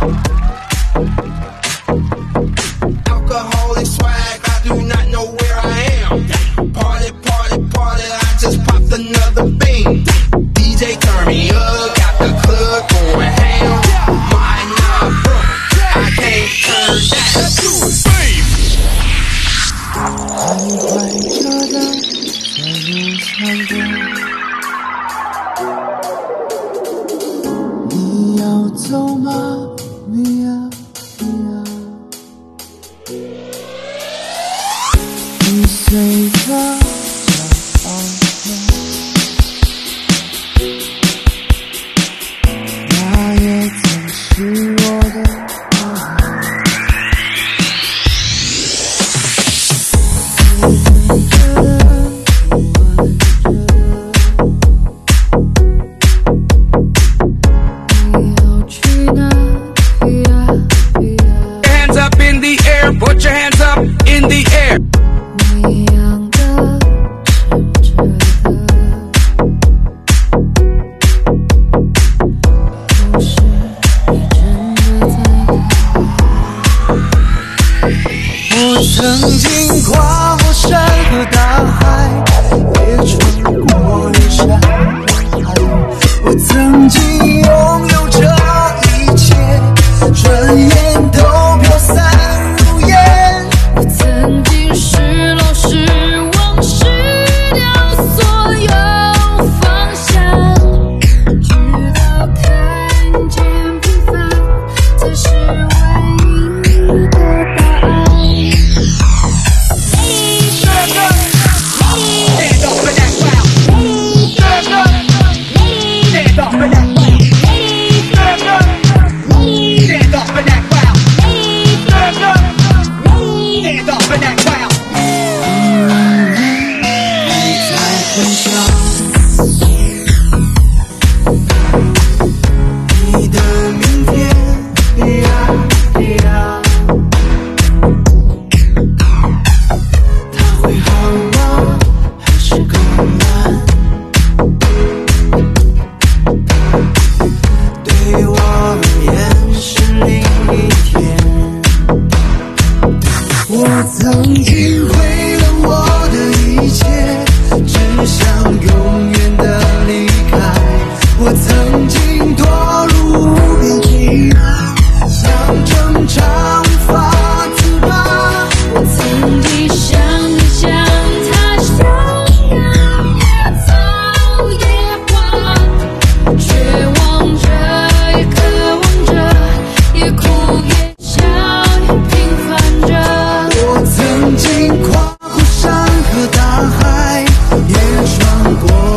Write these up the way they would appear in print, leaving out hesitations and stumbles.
Alcoholic swag, I do not know where I am. Party, party, party, I just popped another bean. DJ turn me up, got the club going ham. My knob broke, I can't turn that. Let's do it, babe. 你要走吗？你要。你随着骄傲的，那也曾是我的。 Put your hands up in the air. 一样的试着的，有时你真的在我曾经跨过山和大海，也穿过人山人海。我曾经拥有这一切，转眼都飘散。 曾经失落失望失掉所有方向，直到看见平凡才是唯一的答案。Stand up for that crowd. Stand up. Stand up for that crowd. Stand up. Stand up for that crowd. Stand up. Stand up for that crowd. 还在分享你的明天呀，它会好吗？还是更难？对我而言是另一天。 我曾经毁了我的一切，只想永远的离开。我曾经堕入无边黑暗，想挣长发自拔。我曾经像你像他，想要越走越滑，绝望着也渴望着，也哭也笑也平凡着。 我曾经跨过山和大海，也穿过。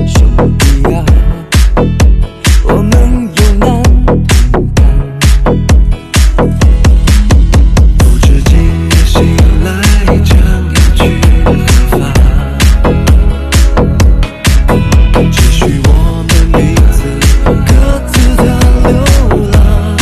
兄弟啊，我们有难同当，不知今夜醒来将要去何方，只许我们彼此各自的流浪，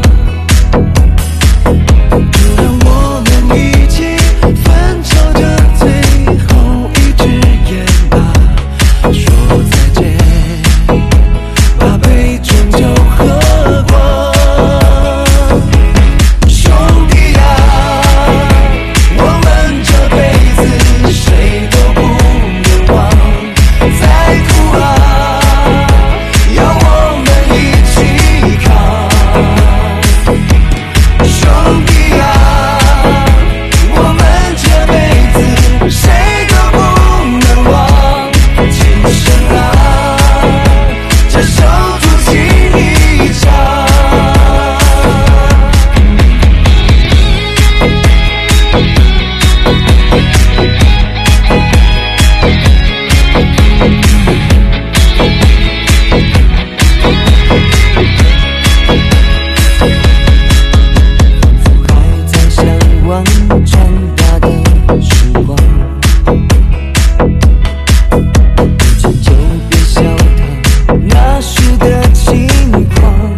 就让我们一起分抽着最后一支烟吧，说再见，把杯终究喝光。兄弟啊，我们这辈子谁都不能忘，再苦啊，要我们一起扛。兄弟啊，我们这辈子谁都不能忘，今生啊，这手足情一场。还在向往长大的时光，如今就别笑谈那时的情况。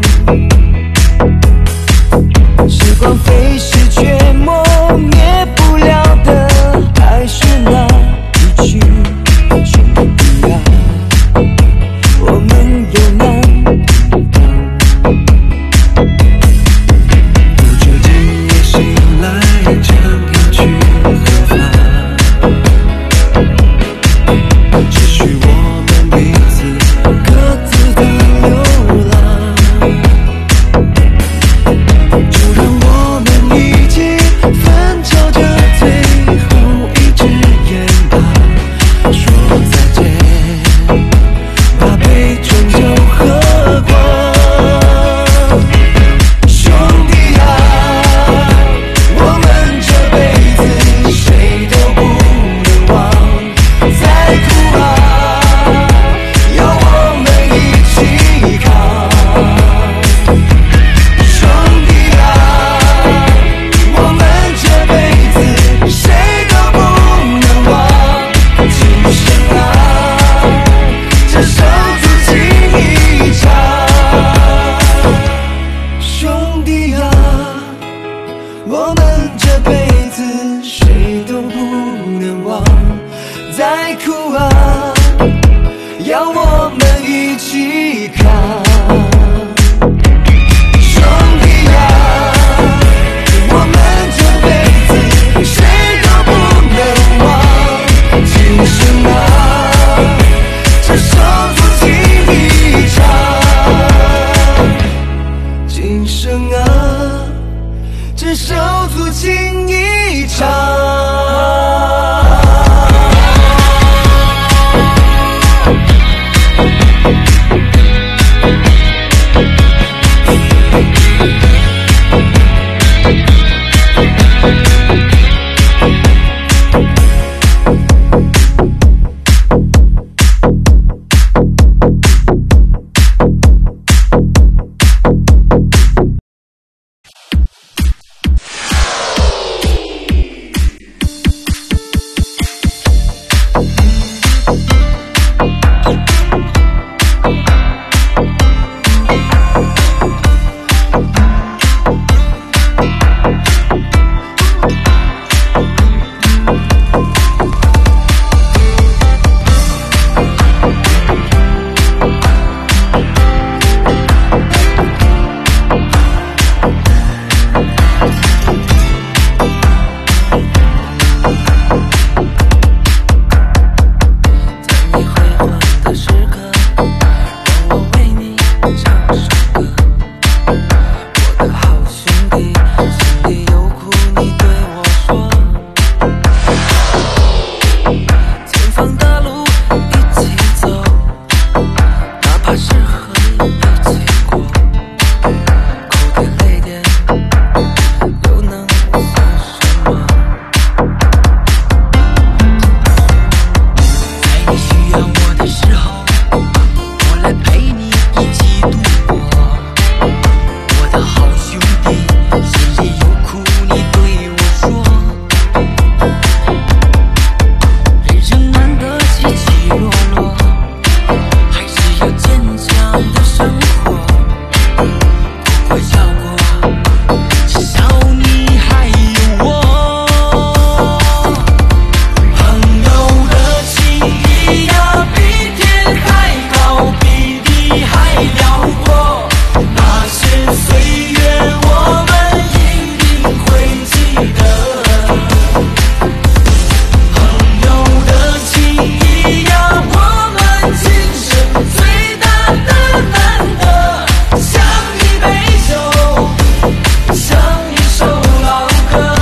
时光飞逝，却磨灭不了的还是那一句兄弟啊，我们有难同当。不知今夜醒来将要去何方，只许我们彼此各自的流浪，就让我们一起分抽着最后一支烟吧，说再见，把杯终究喝光。兄弟啊，我们这辈子谁都不能忘，再苦啊，要我们一起扛。兄弟啊，我们这辈子谁都不能忘，今生啊，这手足情一场。兄弟啊，我们这辈子谁都不能忘，再苦啊，要我们一起扛。兄弟啊，我们这辈子谁都不能忘，今生啊，这手足情一场。今生啊，这手足情一场。 辽阔，那些岁月我们一定会记得。朋友的情谊呀，我们今生最大的难得，像一杯酒，像一首老歌。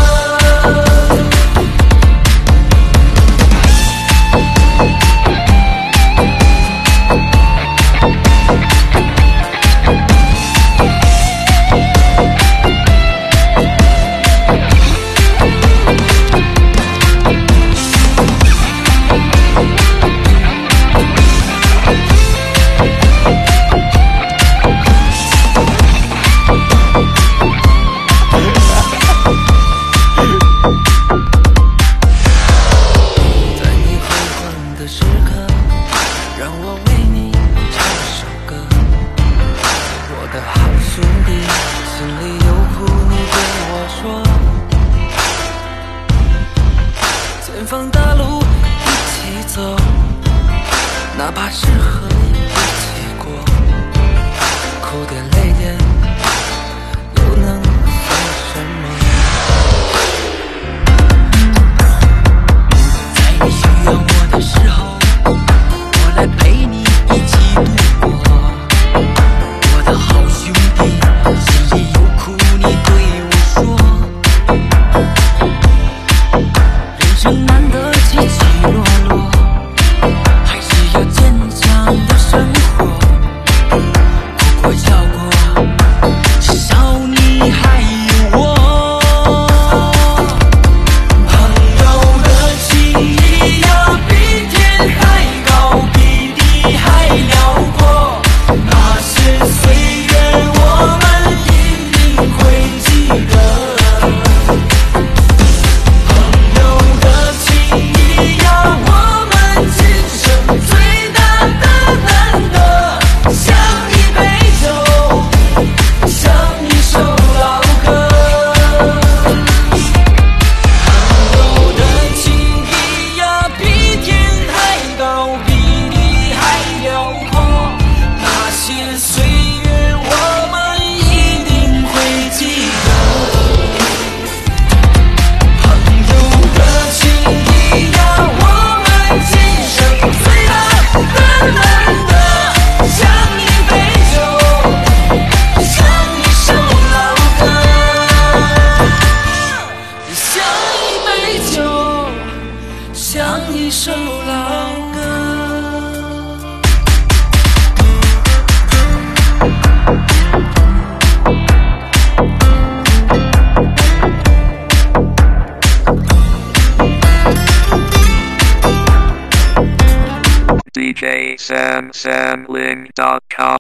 DJSamSamLing.com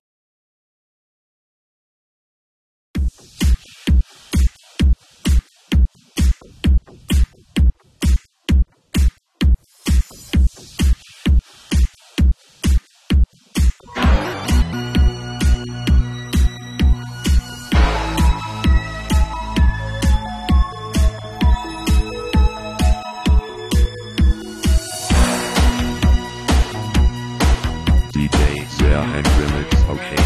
DJ Sam and Remix, okay.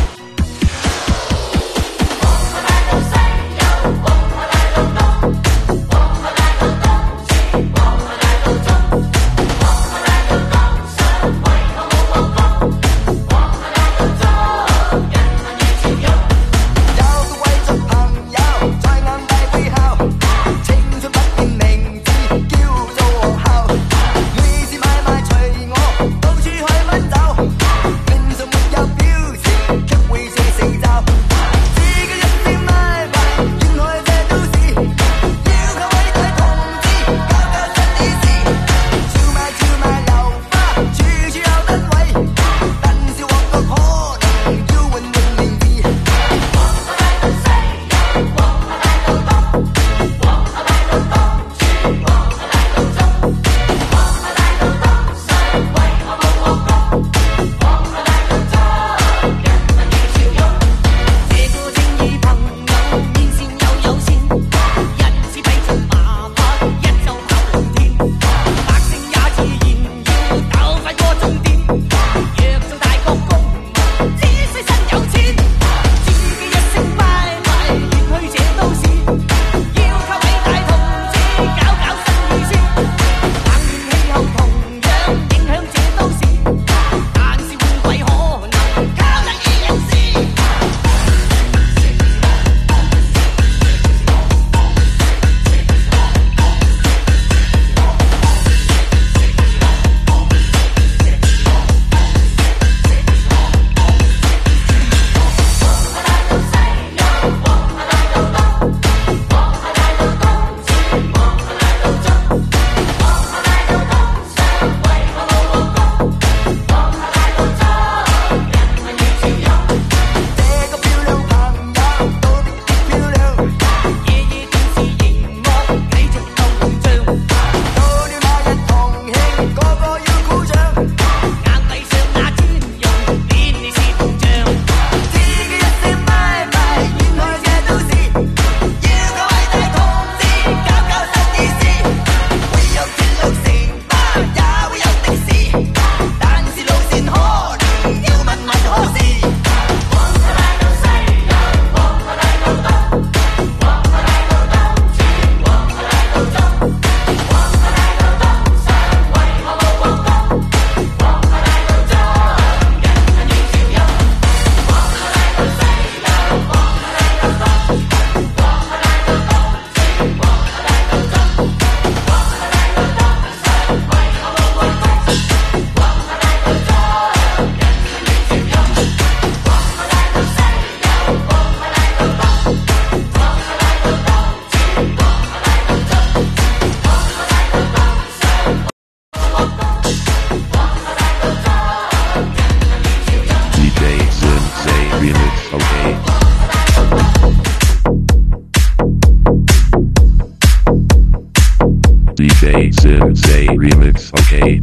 okay.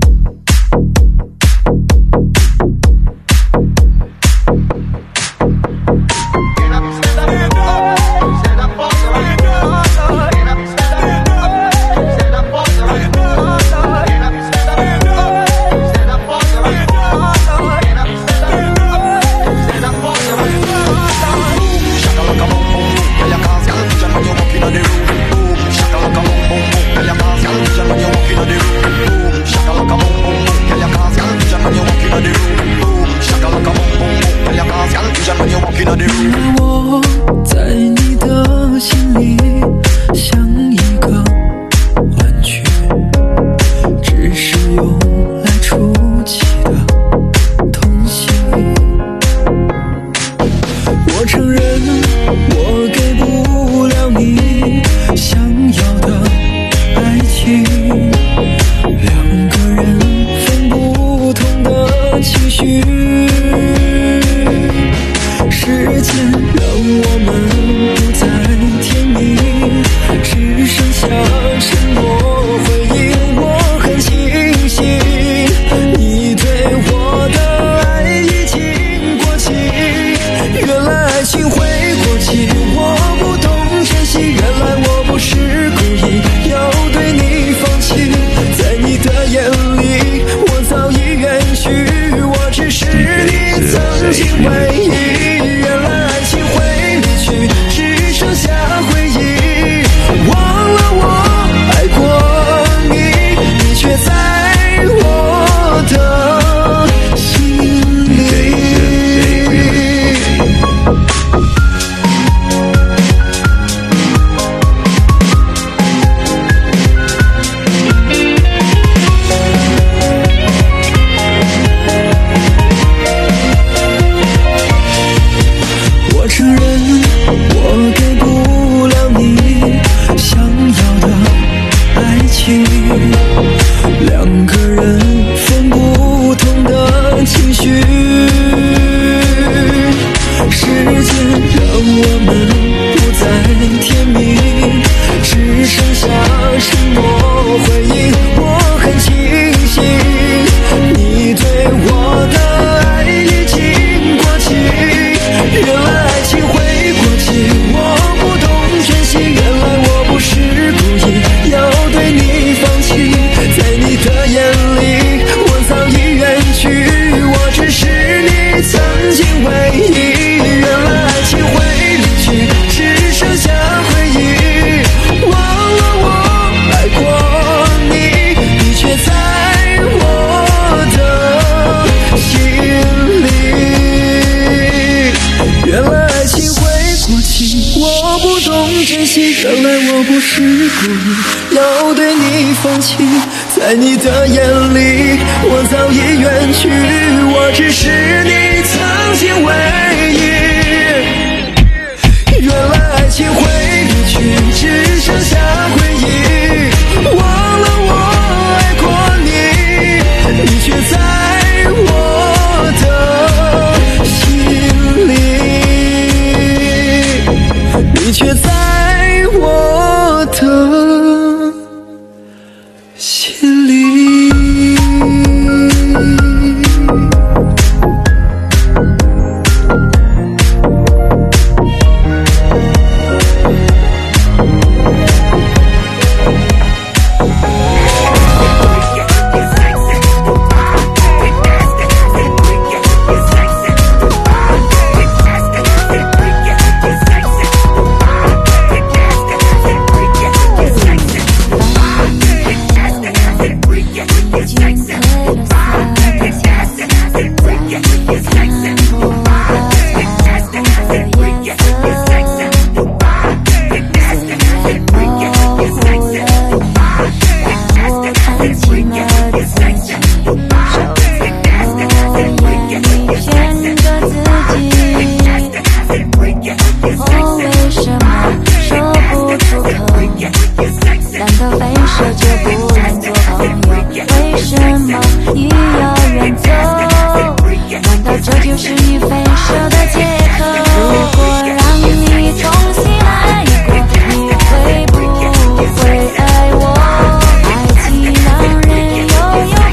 我在你的心里像一个玩具，只是用来出气的东西。我承认我给不了你想要的爱情，两个人分不同的情绪，时间让我们不再甜蜜，只剩下沉默回应。我很清醒，你对我的爱已经过期，原来爱情会过期，我不懂珍惜，原来我不是故意要对你放弃，在你的眼里我早已远去，我只是你曾经唯一。两个人分不同的情绪，时间让我们不再甜蜜，只剩下沉默回应。我很清醒，你对我的爱已经过期，原来爱情会过期，我不懂珍惜，原来我不是故意要对你放弃，在你的眼里我早已远去，我只是你曾经唯一，原来爱情会离去，只剩下回忆。忘了我爱过你，你却在我的心里，原来爱情会过期，我不懂珍惜，原来我不是故意要对你放弃，在你的眼里我早已远去，我只是你曾经唯一，原来爱情会离去，只剩下回忆。忘了我爱过你，你却在我的心里，你却在我的心里。 会不会爱我？爱情让人拥有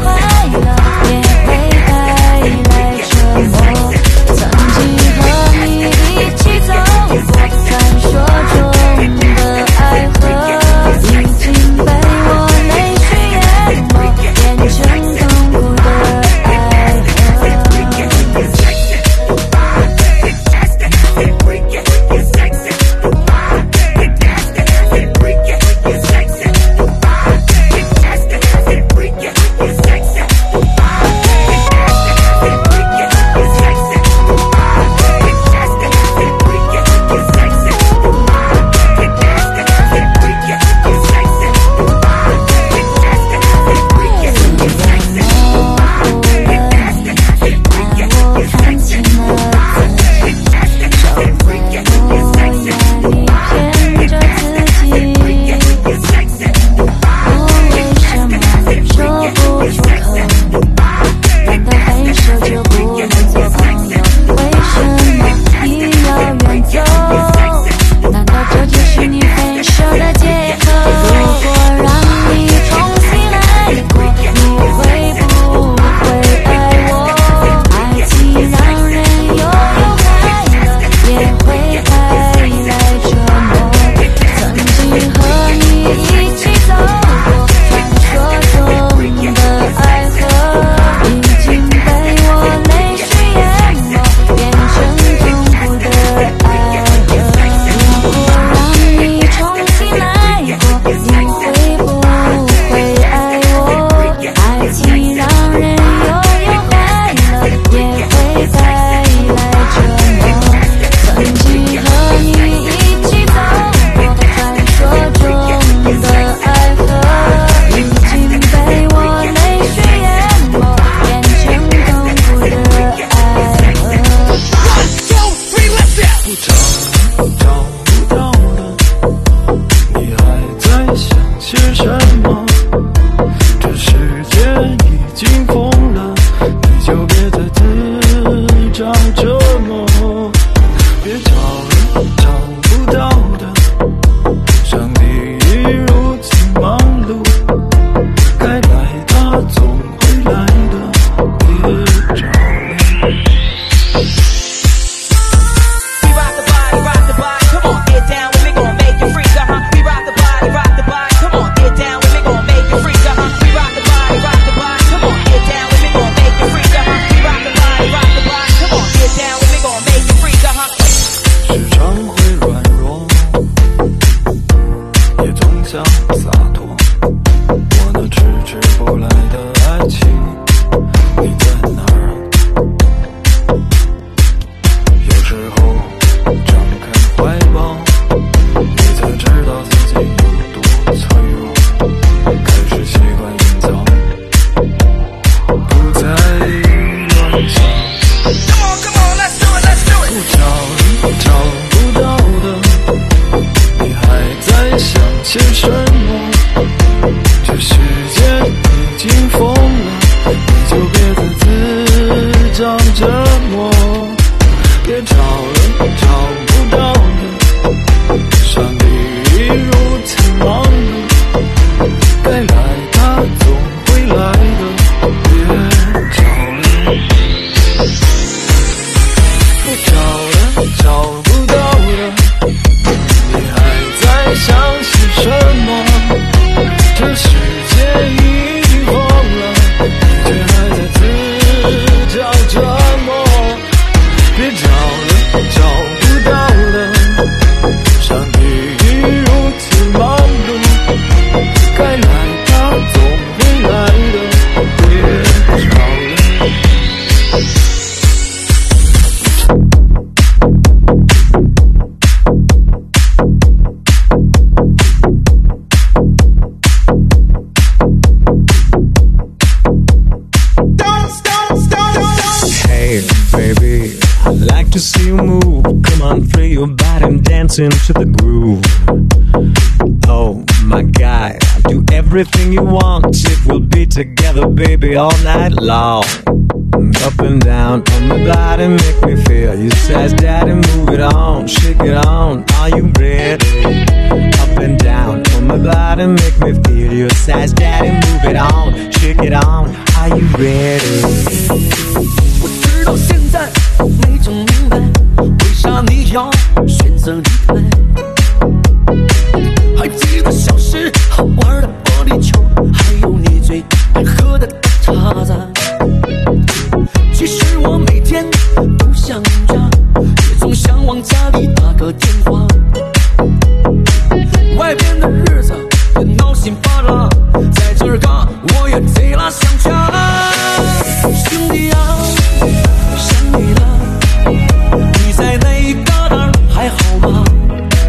到折磨。别找了，找不到的。上帝已如此忙碌，该来他总会来的。别找了。 We rock the body, rock the body. Come on, get down with me, gon' make you freak, We rock the body, rock the body. Come on, get down with me, gon' make you freak, We rock the body, rock the body. Come on, get down with me, gon' make you freak, We rock the body, rock the body. Come on, get down with me, gon' make you freak, 时常会软弱，也总想洒脱。我那迟迟不来的爱情，你在哪儿？有时候张开怀抱，你才知道自己有多脆弱。开始习惯隐藏，不再乱想。不找不到的，你还在想些什么？这世界已经疯了，你就别再自找折磨。别找了，找不到的，上帝已如此忙碌，该来他总会来的。别找了，不找了，找不到了，你还在想些什么？这世界已经疯了，你却还在自找折磨。别找了，找不到了，上帝已如此忙碌，该来他总会来的。别找了。 Hey, baby, I'd like to see you move. Come on, free your body and dance into the groove. Oh, my guy, I'll do everything you want. If we'll be together, baby, all night long. Up and down on my body, make me feel. You says, daddy, move it on, shake it on. Are you ready? Up and down on my body, make me feel. You says, daddy, move it on, shake it on. Are you ready? 我直到现在没整明白，为啥你要选择离开？还记得小时候玩的玻璃球，还有你最爱喝的大碴子。其实我每天都想家，也总想往家里打个电话。外边的日子也闹心发了，在这儿嘎我也贼拉想家。兄弟啊，想你了，你在那旮沓还好吗？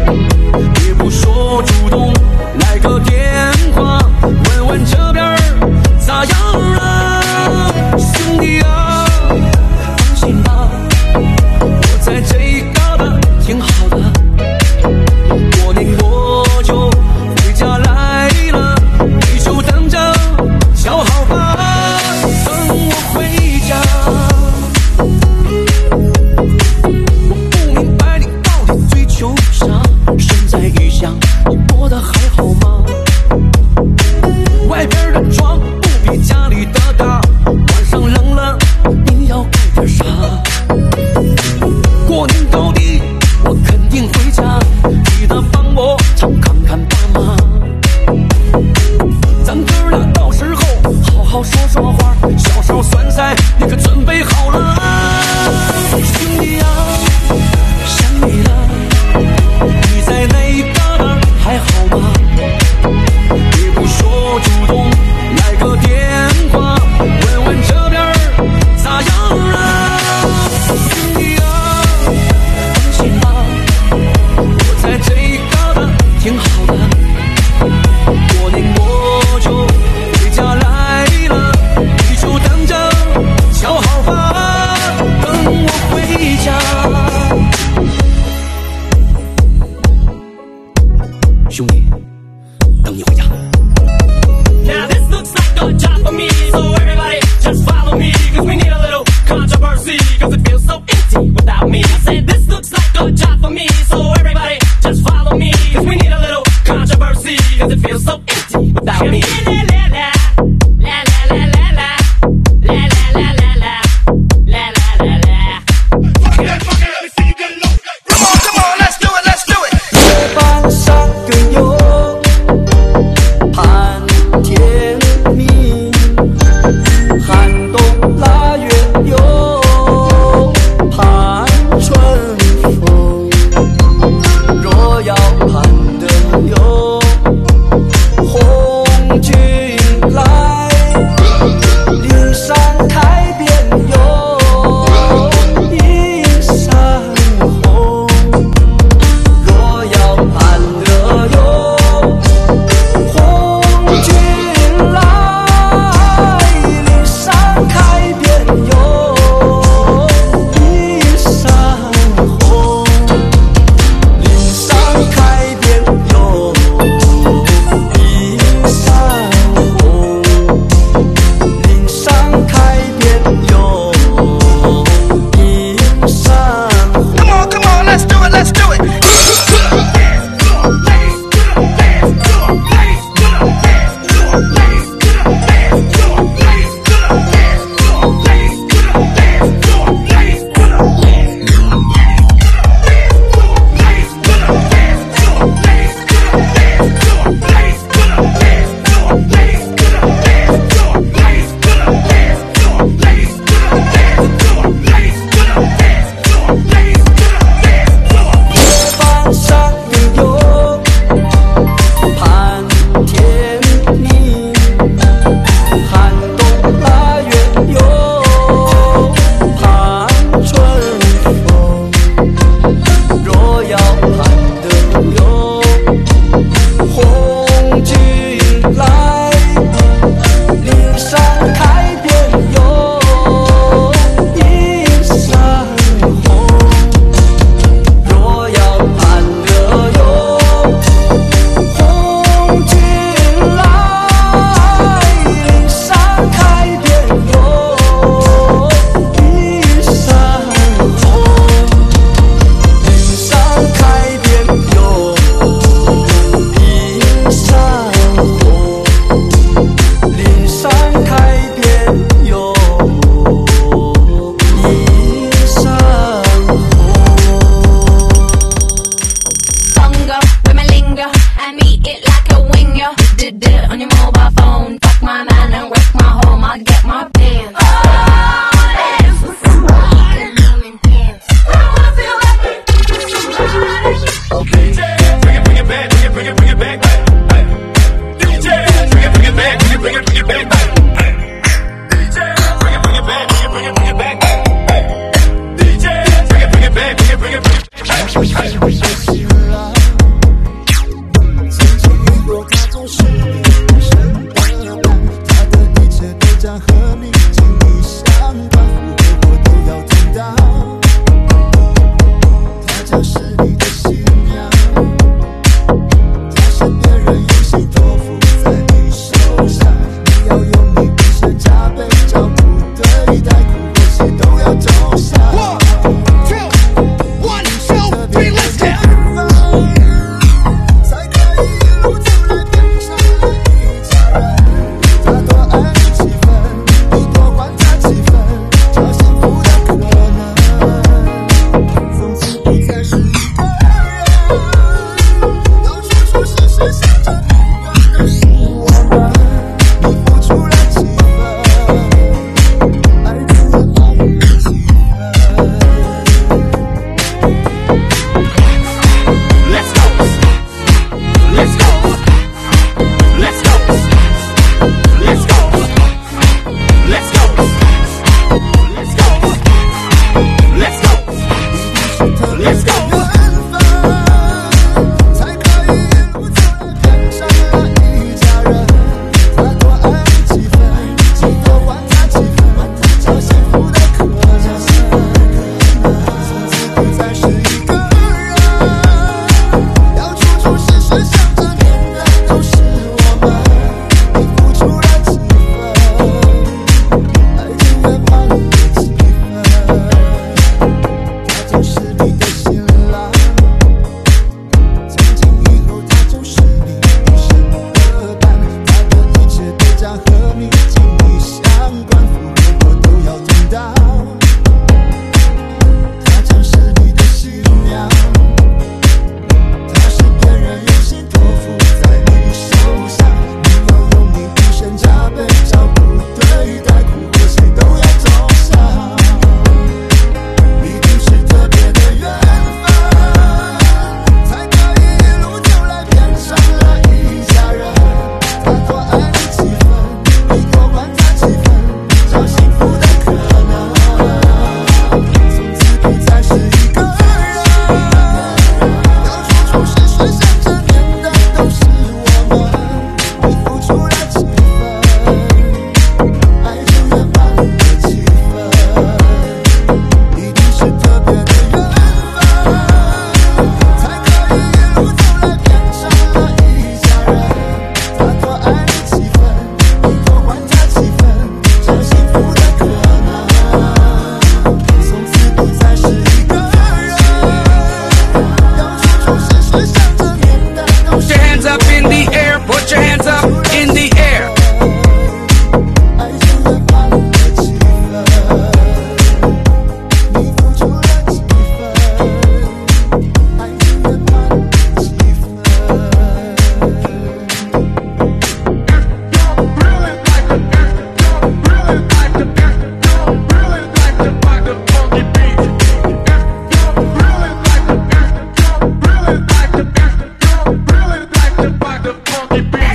so empty without me. I said this looks like a job for me, so everybody just follow me, cause we need a little controversy, cause it feels so empty without me.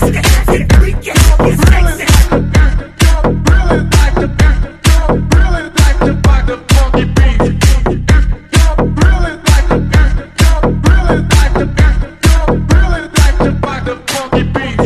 Funky beats.